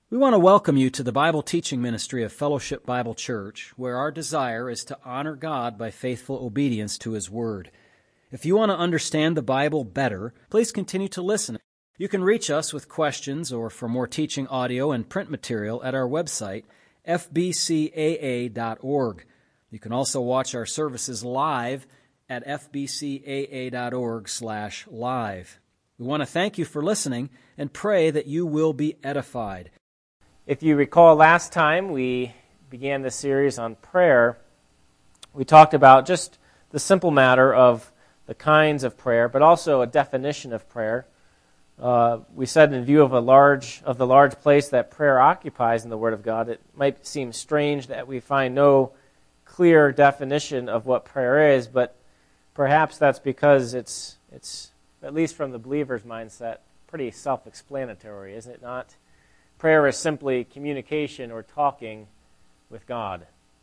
We want to welcome you to the Bible teaching ministry of Fellowship Bible Church, where our desire is to honor God by faithful obedience to His Word. If you want to understand the Bible better, please continue to listen. You can reach us with questions or for more teaching audio and print material at our website, fbcaa.org. You can also watch our services live at fbcaa.org/live. We want to thank you for listening and pray that you will be edified. If you recall, last time we began this series on prayer, we talked about just the simple matter of the kinds of prayer, but also a definition of prayer. We said in view of the large place that prayer occupies in the Word of God, it might seem strange that we find no clear definition of what prayer is, but perhaps that's because it's at least from the believer's mindset, pretty self-explanatory, isn't it not? Prayer is simply communication or talking with God.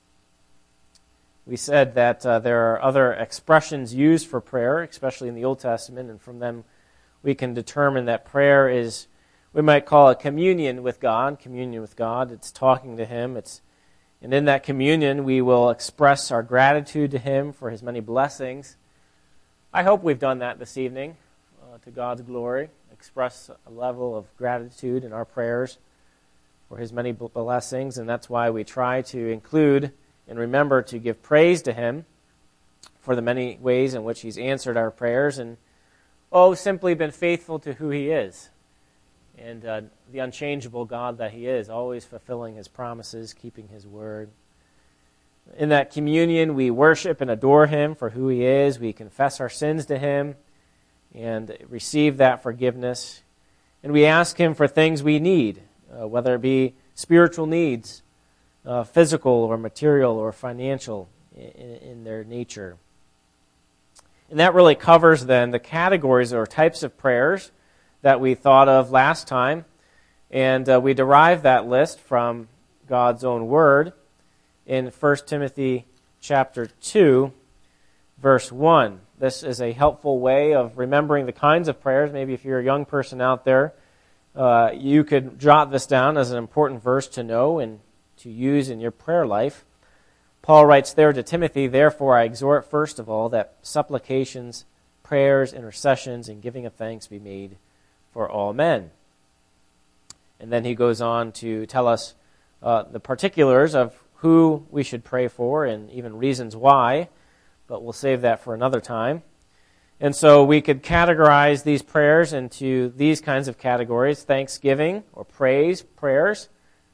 We said that there are other expressions used for prayer, especially in the Old Testament, and from them we can determine that prayer is, we might call it communion with God. It's talking to Him. And in that communion we will express our gratitude to Him for His many blessings. I hope we've done that this evening to God's glory. Express a level of gratitude in our prayers for His many blessings, and that's why we try to include and remember to give praise to Him for the many ways in which He's answered our prayers and, simply been faithful to who He is and the unchangeable God that He is, always fulfilling His promises, keeping His word. In that communion, we worship and adore Him for who He is. We confess our sins to Him and receive that forgiveness. And we ask Him for things we need, whether it be spiritual needs, physical or material or financial in their nature. And that really covers then the categories or types of prayers that we thought of last time. And we derived that list from God's own word in 1 Timothy chapter 2, verse 1. This is a helpful way of remembering the kinds of prayers. Maybe if you're a young person out there, you could jot this down as an important verse to know and to use in your prayer life. Paul writes there to Timothy, "Therefore I exhort first of all that supplications, prayers, intercessions, and giving of thanks be made for all men." And then he goes on to tell us the particulars of who we should pray for and even reasons why, but we'll save that for another time. And so we could categorize these prayers into these kinds of categories: thanksgiving or praise prayers.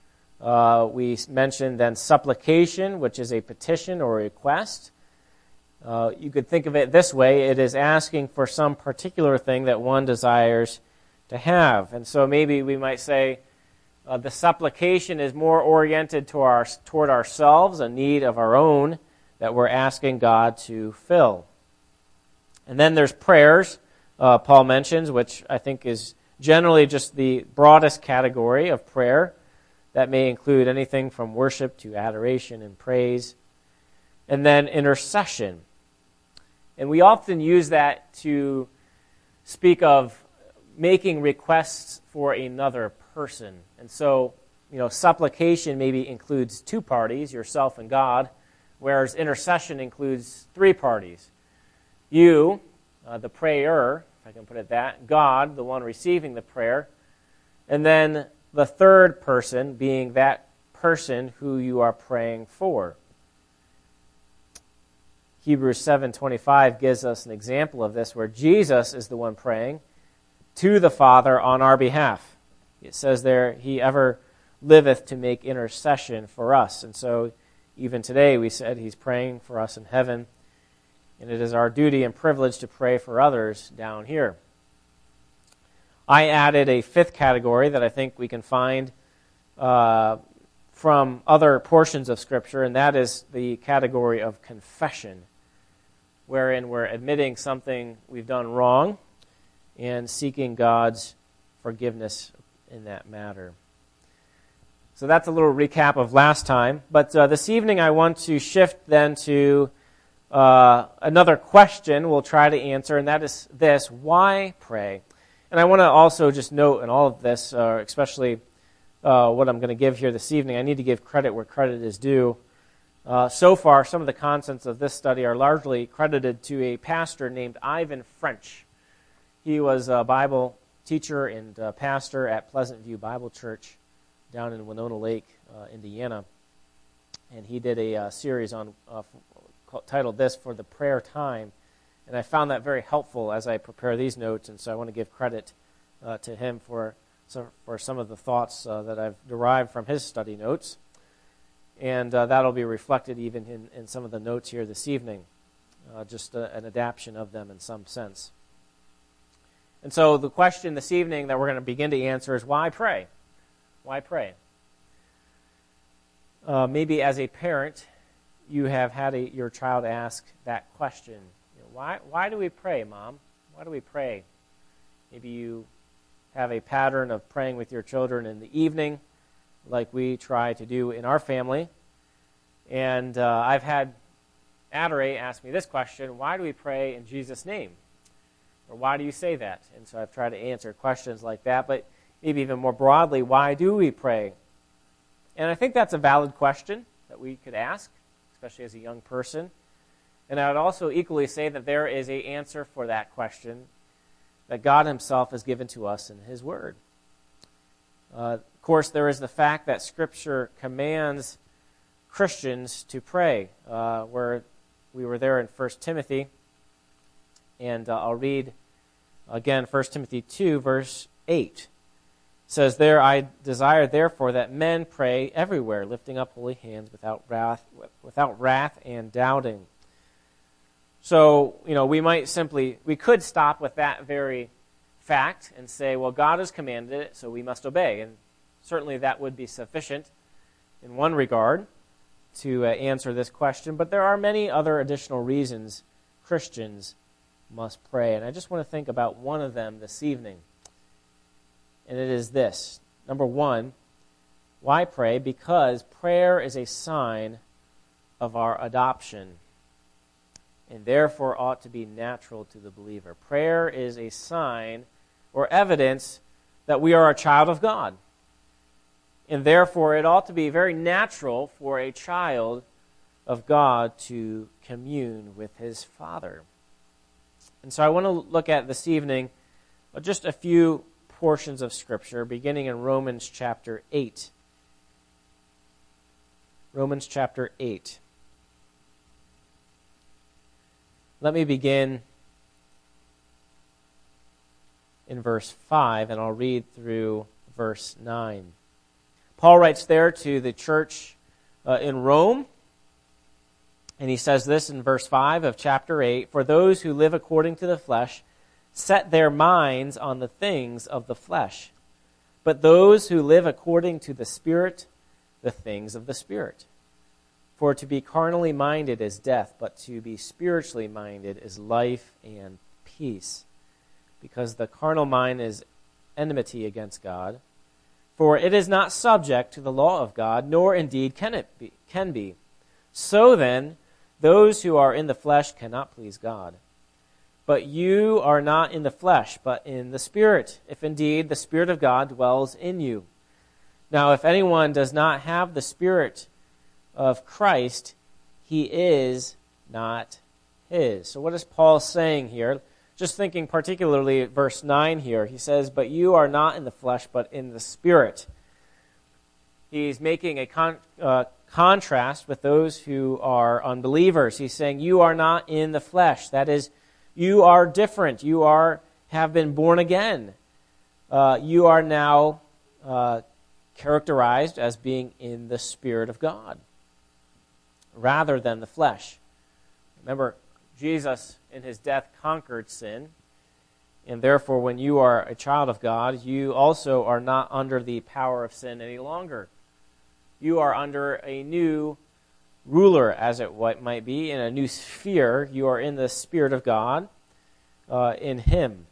We mentioned then supplication, which is a petition or a request. You could think of it this way: it is asking for some particular thing that one desires to have. And so maybe we might say the supplication is more oriented toward ourselves, a need of our own that we're asking God to fill. And then there's prayers, Paul mentions, which I think is generally just the broadest category of prayer. That may include anything from worship to adoration and praise. And then intercession. And we often use that to speak of making requests for another person. And so, supplication maybe includes two parties, yourself and God, whereas intercession includes three parties. You, the prayer, if I can put it that, God, the one receiving the prayer, and then the third person being that person who you are praying for. Hebrews 7:25 gives us an example of this where Jesus is the one praying to the Father on our behalf. It says there, He ever liveth to make intercession for us. And so even today we said He's praying for us in heaven. And it is our duty and privilege to pray for others down here. I added a fifth category that I think we can find from other portions of Scripture, and that is the category of confession, wherein we're admitting something we've done wrong and seeking God's forgiveness in that matter. So that's a little recap of last time. But this evening I want to shift then to another question we'll try to answer, and that is this: why pray? And I want to also just note in all of this, especially what I'm going to give here this evening, I need to give credit where credit is due. So far, some of the contents of this study are largely credited to a pastor named Ivan French. He was a Bible teacher and pastor at Pleasant View Bible Church down in Winona Lake, Indiana. And he did a series on titled this, For the Prayer Time. And I found that very helpful as I prepare these notes, and so I want to give credit to him for some of the thoughts that I've derived from his study notes. And that'll be reflected even in some of the notes here this evening, just an adaptation of them in some sense. And so the question this evening that we're going to begin to answer is, why pray? Why pray? Maybe as a parent, you have had your child ask that question. Why do we pray, Mom? Why do we pray? Maybe you have a pattern of praying with your children in the evening, like we try to do in our family. And I've had Adore ask me this question: why do we pray in Jesus' name? Or why do you say that? And so I've tried to answer questions like that, but maybe even more broadly, why do we pray? And I think that's a valid question that we could ask, especially as a young person. And I would also equally say that there is an answer for that question that God himself has given to us in his word. Of course, there is the fact that Scripture commands Christians to pray. Where we were there in 1 Timothy, and I'll read again 1 Timothy 2, verse 8. It says there, I desire therefore that men pray everywhere, lifting up holy hands without wrath and doubting. So, we could stop with that very fact and say, well, God has commanded it, so we must obey. And certainly that would be sufficient in one regard to answer this question. But there are many other additional reasons Christians must pray. And I just want to think about one of them this evening. And it is this. Number one, why pray? Because prayer is a sign of our adoption, and therefore ought to be natural to the believer. Prayer is a sign or evidence that we are a child of God. And therefore it ought to be very natural for a child of God to commune with his Father. And so I want to look at this evening just a few portions of Scripture, beginning in Romans chapter 8. Romans chapter 8. Let me begin in verse 5, and I'll read through verse 9. Paul writes there to the church in Rome, and he says this in verse 5 of chapter 8, For those who live according to the flesh set their minds on the things of the flesh, but those who live according to the Spirit, the things of the Spirit. For to be carnally minded is death, but to be spiritually minded is life and peace. Because the carnal mind is enmity against God, for it is not subject to the law of God, nor indeed can be. So then, those who are in the flesh cannot please God. But you are not in the flesh, but in the Spirit, if indeed the Spirit of God dwells in you. Now, if anyone does not have the Spirit of Christ, he is not his. So what is Paul saying here? Just thinking particularly at verse 9 here, he says, But you are not in the flesh, but in the Spirit. He's making a contrast with those who are unbelievers. He's saying, you are not in the flesh. That is, you are different. You have been born again. You are now characterized as being in the Spirit of God, rather than the flesh. Remember, Jesus in his death conquered sin, and therefore when you are a child of God, you also are not under the power of sin any longer. You are under a new ruler, as it might be, in a new sphere. You are in the Spirit of God, in him.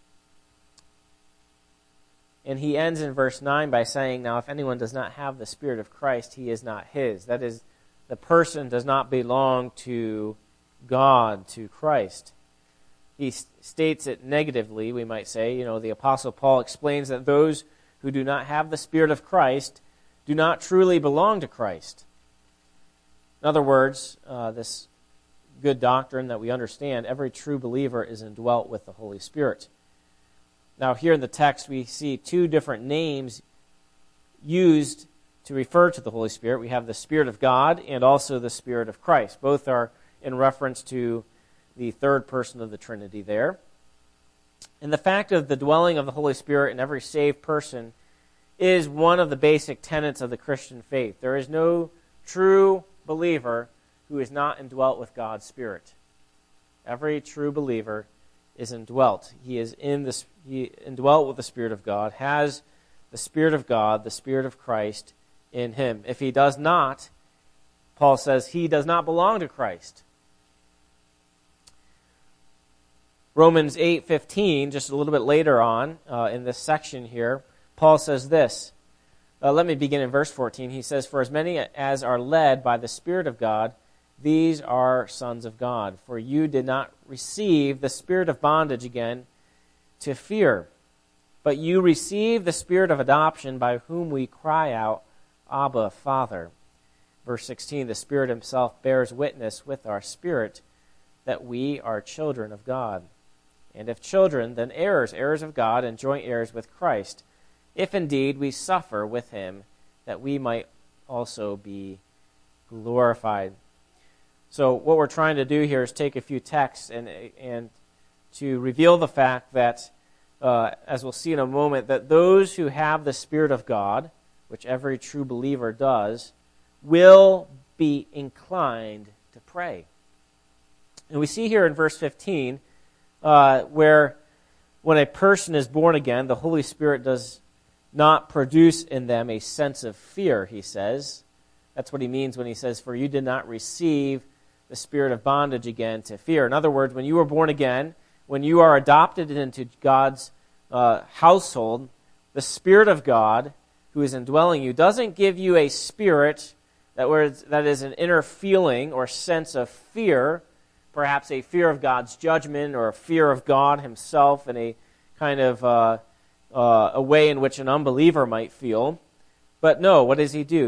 And he ends in verse 9 by saying, Now if anyone does not have the Spirit of Christ, he is not his. That is, the person does not belong to God, to Christ. He states it negatively, we might say. The Apostle Paul explains that those who do not have the Spirit of Christ do not truly belong to Christ. In other words, this good doctrine that we understand, every true believer is indwelt with the Holy Spirit. Now here in the text we see two different names used to refer to the Holy Spirit. We have the Spirit of God and also the Spirit of Christ. Both are in reference to the third person of the Trinity there. And the fact of the dwelling of the Holy Spirit in every saved person is one of the basic tenets of the Christian faith. There is no true believer who is not indwelt with God's Spirit. Every true believer is indwelt. He is indwelt with the Spirit of God, has the Spirit of God, the Spirit of Christ in him. If he does not, Paul says he does not belong to Christ. Romans 8:15, just a little bit later on in this section here, Paul says this. Let me begin in verse 14. He says, "For as many as are led by the Spirit of God, these are sons of God. For you did not receive the spirit of bondage again to fear, but you received the Spirit of adoption by whom we cry out, Abba, Father." Verse 16, "The Spirit himself bears witness with our spirit that we are children of God. And if children, then heirs, heirs of God, and joint heirs with Christ, if indeed we suffer with him, that we might also be glorified." So what we're trying to do here is take a few texts and to reveal the fact that, as we'll see in a moment, that those who have the Spirit of God, which every true believer does, will be inclined to pray. And we see here in verse 15, where when a person is born again, the Holy Spirit does not produce in them a sense of fear, he says. That's what he means when he says, "For you did not receive the spirit of bondage again to fear." In other words, when you were born again, when you are adopted into God's household, the Spirit of God who is indwelling you doesn't give you a spirit that is an inner feeling or sense of fear, perhaps a fear of God's judgment or a fear of God himself in a kind of a way in which an unbeliever might feel. But no, what does he do?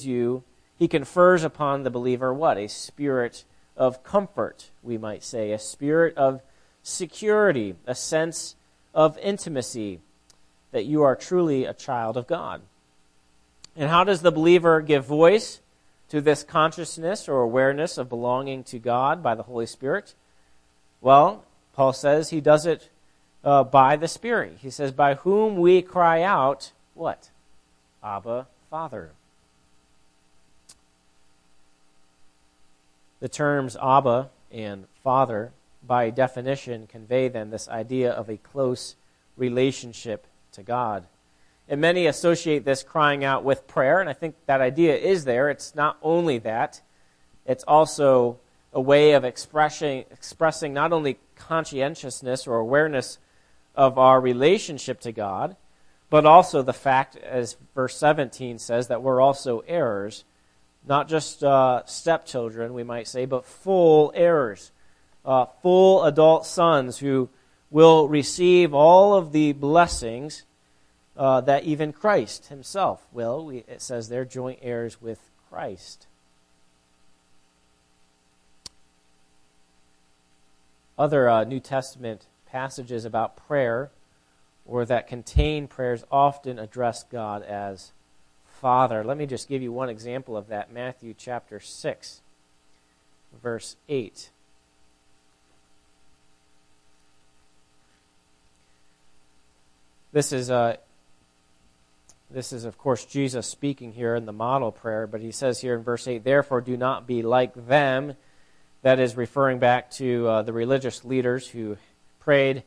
He confers upon the believer what? A spirit of comfort, we might say, a spirit of security, a sense of intimacy, that you are truly a child of God. And how does the believer give voice to this consciousness or awareness of belonging to God by the Holy Spirit? Well, Paul says he does it by the Spirit. He says, "By whom we cry out," what? "Abba, Father." The terms Abba and Father, by definition, convey then this idea of a close relationship to God. And many associate this crying out with prayer, and I think that idea is there. It's not only that. It's also a way of expressing not only conscientiousness or awareness of our relationship to God, but also the fact, as verse 17 says, that we're also heirs, not just stepchildren, we might say, but full heirs, full adult sons who will receive all of the blessings that even Christ himself will. It says they're joint heirs with Christ. Other New Testament passages about prayer or that contain prayers often address God as Father. Let me just give you one example of that. Matthew chapter 6, verse 8. This is, of course, Jesus speaking here in the model prayer, but he says here in verse 8, "Therefore do not be like them." That is referring back to the religious leaders who prayed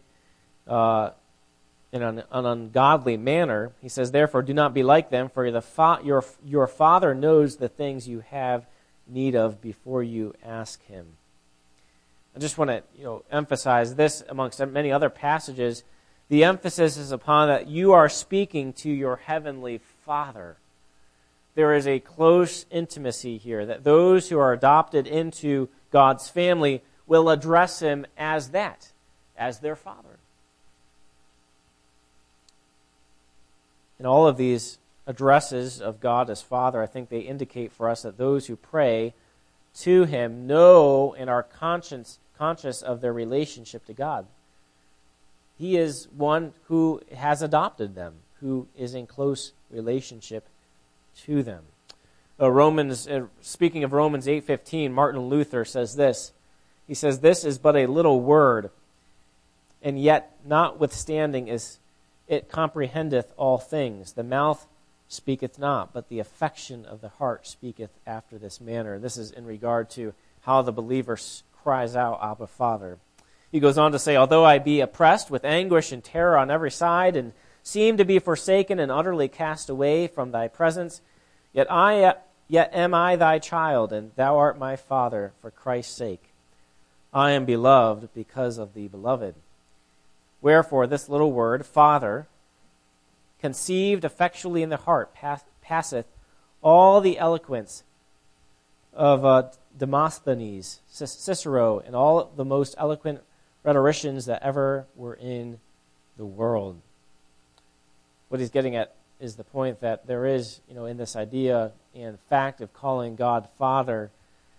in an ungodly manner. He says, "Therefore do not be like them, for your Father knows the things you have need of before you ask him." I just want to emphasize this amongst many other passages. The emphasis is upon that you are speaking to your heavenly Father. There is a close intimacy here, that those who are adopted into God's family will address him as that, as their Father. in all of these addresses of God as Father, I think they indicate for us that those who pray to Him know and are conscious of their relationship to God. He is one who has adopted them, who is in close relationship to them. Speaking of Romans 8:15, Martin Luther says this. He says, "This is but a little word, and yet notwithstanding it comprehendeth all things. The mouth speaketh not, but the affection of the heart speaketh after this manner." This is in regard to how the believer cries out, "Abba, Father." He goes on to say, "Although I be oppressed with anguish and terror on every side, and seem to be forsaken and utterly cast away from thy presence, yet am I thy child, and thou art my Father for Christ's sake. I am beloved because of the beloved. Wherefore this little word, Father, conceived effectually in the heart, passeth all the eloquence of Demosthenes, Cicero, and all the most eloquent rhetoricians that ever were in the world." What he's getting at is the point that there is, in this idea and fact of calling God Father,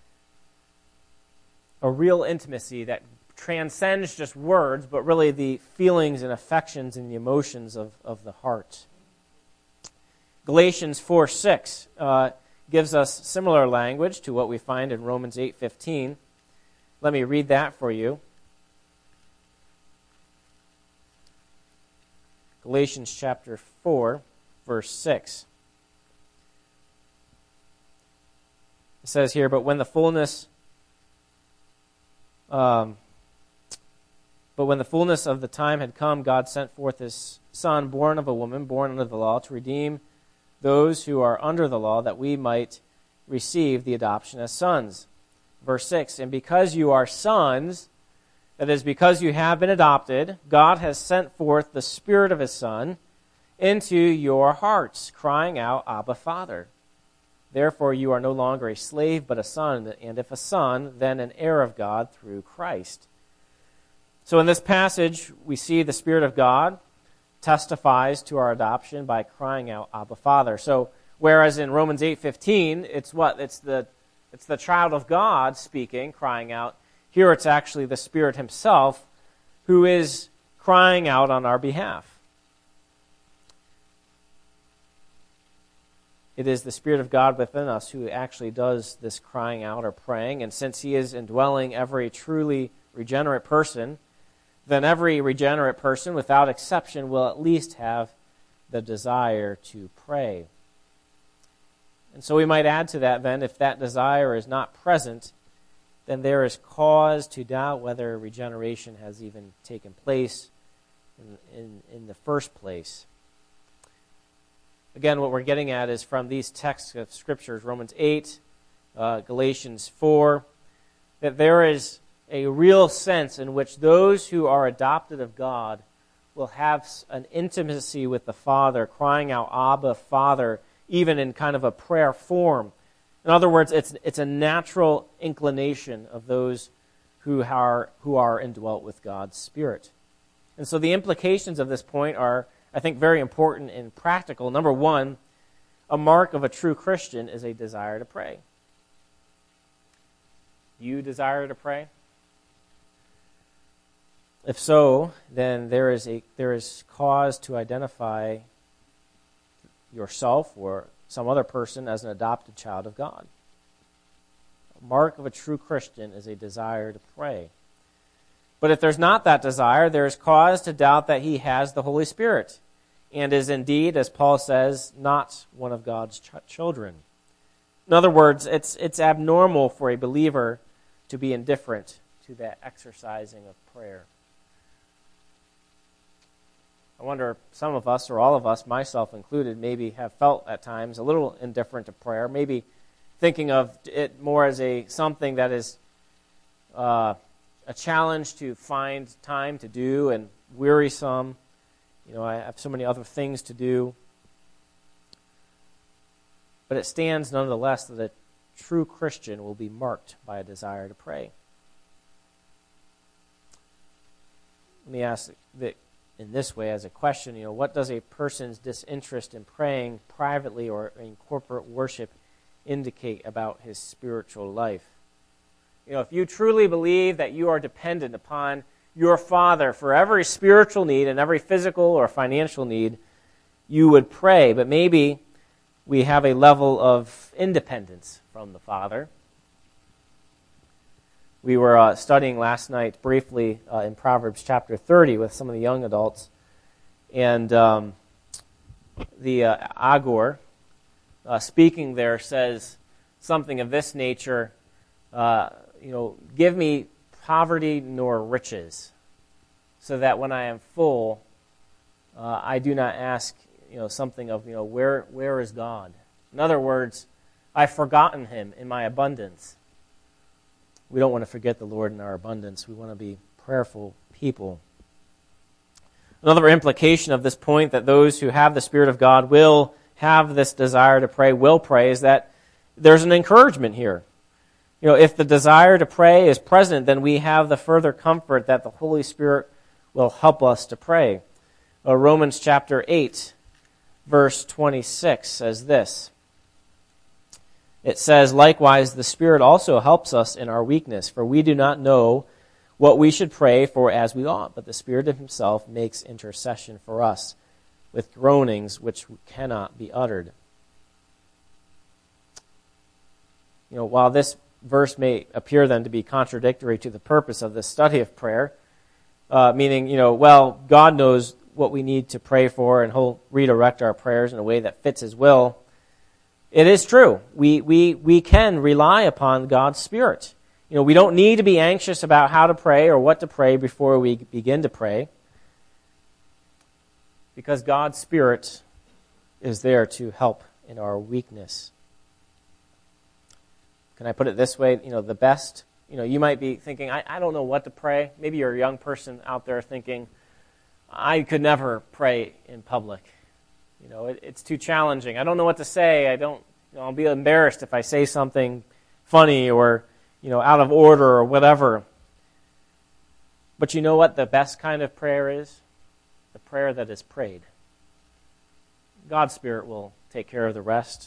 a real intimacy that transcends just words, but really the feelings and affections and the emotions of the heart. Galatians 4:6 gives us similar language to what we find in Romans 8:15. Let me read that for you. Galatians chapter 4, verse 6. It says here, But when the fullness of the time had come, God sent forth His Son, born of a woman, born under the law, to redeem those who are under the law, that we might receive the adoption as sons. Verse 6, And because you are sons, that is, because you have been adopted, God has sent forth the Spirit of His Son into your hearts, crying out, Abba, Father. Therefore you are no longer a slave, but a son, and if a son, then an heir of God through Christ. So in this passage, we see the Spirit of God testifies to our adoption by crying out, Abba, Father. So whereas in Romans 8:15, it's the child of God speaking, crying out. Here it's actually the Spirit Himself who is crying out on our behalf. It is the Spirit of God within us who actually does this crying out or praying, and since He is indwelling every truly regenerate person, then every regenerate person, without exception, will at least have the desire to pray. And so we might add to that then, if that desire is not present, then there is cause to doubt whether regeneration has even taken place in the first place. Again, what we're getting at is from these texts of Scriptures, Romans 8, Galatians 4, that there is a real sense in which those who are adopted of God will have an intimacy with the Father, crying out, Abba, Father, even in kind of a prayer form. In other words, it's a natural inclination of those who are indwelt with God's Spirit. And so the implications of this point are, I think, very important and practical. Number one, a mark of a true Christian is a desire to pray. You desire to pray? If so, then there is cause to identify yourself or some other person as an adopted child of God. A mark of a true Christian is a desire to pray. But if there's not that desire, there is cause to doubt that he has the Holy Spirit and is indeed, as Paul says, not one of God's children. In other words, it's abnormal for a believer to be indifferent to that exercising of prayer. I wonder if some of us, or all of us, myself included, maybe have felt at times a little indifferent to prayer, maybe thinking of it more as something that is a challenge to find time to do and wearisome. I have so many other things to do. But it stands nonetheless that a true Christian will be marked by a desire to pray. Let me ask that in this way as a question, what does a person's disinterest in praying privately or in corporate worship indicate about his spiritual life? If you truly believe that you are dependent upon your Father for every spiritual need and every physical or financial need, you would pray. But maybe we have a level of independence from the Father. We were studying last night briefly in Proverbs chapter 30 with some of the young adults, and the Agur, speaking there, says something of this nature, give me poverty nor riches, so that when I am full, I do not ask, something of, where is God? In other words, I've forgotten him in my abundance. We don't want to forget the Lord in our abundance. We want to be prayerful people. Another implication of this point, that those who have the Spirit of God will have this desire to pray, will pray, is that there's an encouragement here. If the desire to pray is present, then we have the further comfort that the Holy Spirit will help us to pray. Romans chapter 8, verse 26 says this. It says, likewise, the Spirit also helps us in our weakness, for we do not know what we should pray for as we ought, but the Spirit himself makes intercession for us with groanings which cannot be uttered. While this verse may appear then to be contradictory to the purpose of the study of prayer, meaning, God knows what we need to pray for, and he'll redirect our prayers in a way that fits his will. It is true. We can rely upon God's Spirit. We don't need to be anxious about how to pray or what to pray before we begin to pray, because God's Spirit is there to help in our weakness. Can I put it this way? The best, you might be thinking, I don't know what to pray. Maybe you're a young person out there thinking, I could never pray in public. It's too challenging. I don't know what to say. I'll be embarrassed if I say something funny or, out of order or whatever. But you know what the best kind of prayer is? The prayer that is prayed. God's Spirit will take care of the rest.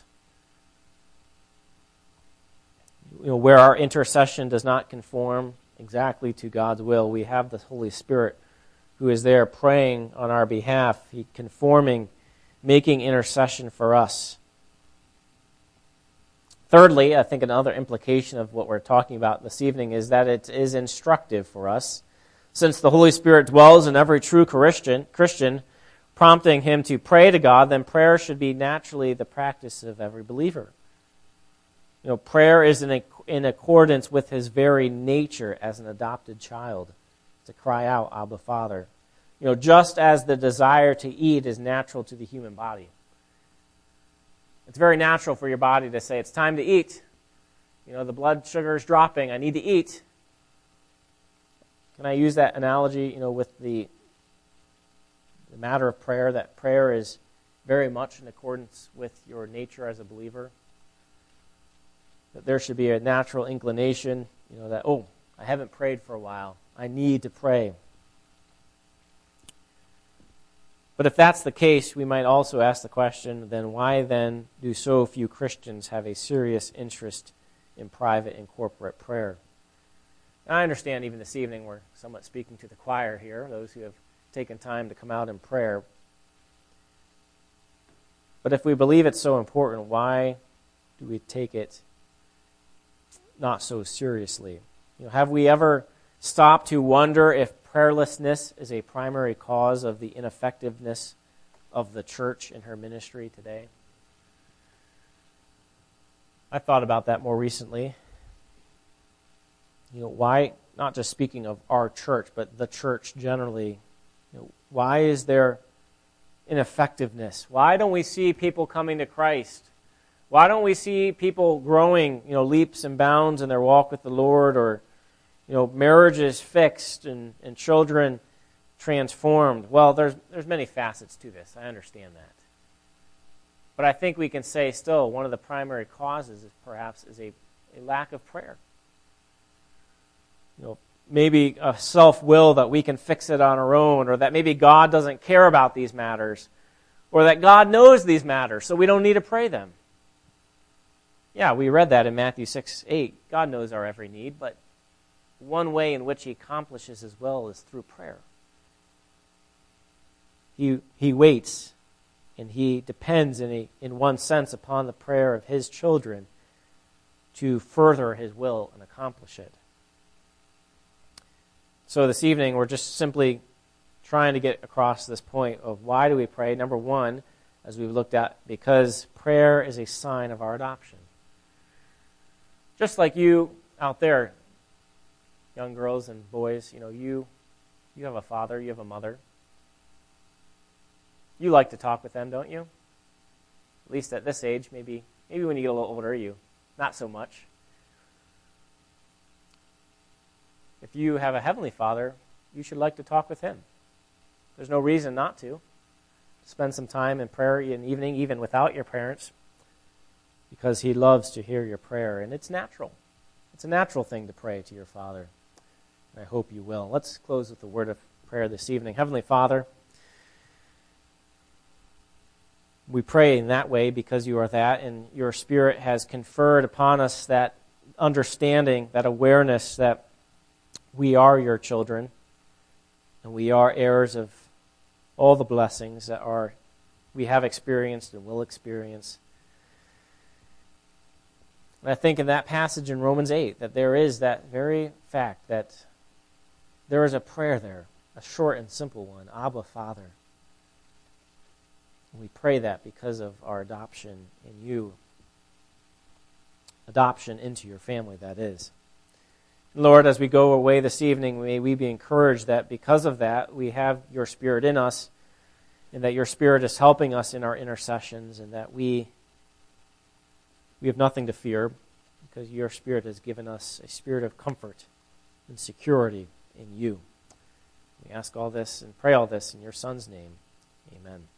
Where our intercession does not conform exactly to God's will, we have the Holy Spirit who is there praying on our behalf, conforming, making intercession for us. Thirdly, I think another implication of what we're talking about this evening is that it is instructive for us. Since the Holy Spirit dwells in every true Christian, prompting him to pray to God, then prayer should be naturally the practice of every believer. Prayer is in accordance with his very nature as an adopted child, to cry out, Abba, Father. Just as the desire to eat is natural to the human body. It's very natural for your body to say, it's time to eat. The blood sugar is dropping, I need to eat. Can I use that analogy, with the matter of prayer, that prayer is very much in accordance with your nature as a believer? That there should be a natural inclination, that, I haven't prayed for a while. I need to pray. But if that's the case, we might also ask the question, then why then do so few Christians have a serious interest in private and corporate prayer? Now, I understand even this evening we're somewhat speaking to the choir here, those who have taken time to come out in prayer. But if we believe it's so important, why do we take it not so seriously? Have we ever stopped to wonder if prayerlessness is a primary cause of the ineffectiveness of the church in her ministry today? I thought about that more recently. Why, not just speaking of our church, but the church generally, why is there ineffectiveness? Why don't we see people coming to Christ? Why don't we see people growing, leaps and bounds in their walk with the Lord, or marriages fixed and children transformed? Well, there's many facets to this. I understand that. But I think we can say still one of the primary causes is perhaps a lack of prayer. maybe a self-will that we can fix it on our own, or that maybe God doesn't care about these matters, or that God knows these matters, so we don't need to pray them. Yeah, we read that in Matthew 6:8. God knows our every need, but one way in which he accomplishes his will is through prayer. He waits, and he depends in one sense upon the prayer of his children to further his will and accomplish it. So this evening, we're just simply trying to get across this point of why do we pray? Number one, as we've looked at, because prayer is a sign of our adoption. Just like you out there, young girls and boys, you have a father, you have a mother. You like to talk with them, don't you? At least at this age, maybe when you get a little older, you not so much. If you have a heavenly Father, you should like to talk with him. There's no reason not to. Spend some time in prayer in the evening, even without your parents, because he loves to hear your prayer, and it's natural. It's a natural thing to pray to your Father, and I hope you will. Let's close with a word of prayer this evening. Heavenly Father, we pray in that way because you are that, and your Spirit has conferred upon us that understanding, that awareness that we are your children, and we are heirs of all the blessings that we have experienced and will experience. And I think in that passage in Romans 8 that there is that very fact that there is a prayer there, a short and simple one, Abba, Father. And we pray that because of our adoption in you. Adoption into your family, that is. Lord, as we go away this evening, may we be encouraged that because of that, we have your Spirit in us, and that your Spirit is helping us in our intercessions, and that we have nothing to fear, because your Spirit has given us a spirit of comfort and security in you. We ask all this and pray all this in your Son's name. Amen.